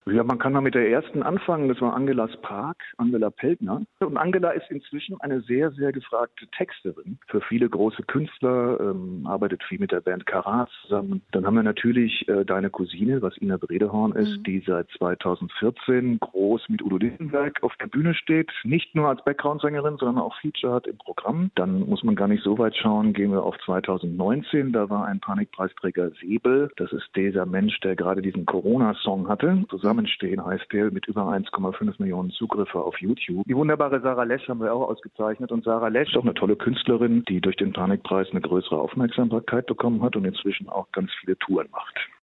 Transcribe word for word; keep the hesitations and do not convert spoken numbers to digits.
Ja, man kann mal mit der ersten anfangen. Das war Angela Spark, Angela Peltner. Und Angela ist inzwischen eine sehr, sehr gefragte Texterin für viele große Künstler, ähm, arbeitet viel mit der Band Karat zusammen. Dann haben wir natürlich äh, deine Cousine, was Ina Bredehorn ist, Mhm. die seit zweitausendvierzehn groß mit Udo Lindenberg auf der Bühne steht. Nicht nur als Background-Sängerin, sondern auch Feature hat im Programm. Dann muss man gar nicht so weit schauen, gehen wir auf zweitausendneunzehn. Da war ein Panikpreisträger Säbel. Das ist dieser Mensch, der gerade diesen Corona-Song hatte. Zusammenstehen heißt der, mit über eins Komma fünf Millionen Zugriffe auf YouTube. Die wunderbare Sarah Lesch haben wir auch ausgezeichnet. Und Sarah Lesch ist auch eine tolle Künstlerin, die durch den Panikpreis eine größere Aufmerksamkeit bekommen hat und inzwischen auch ganz viele Touren macht.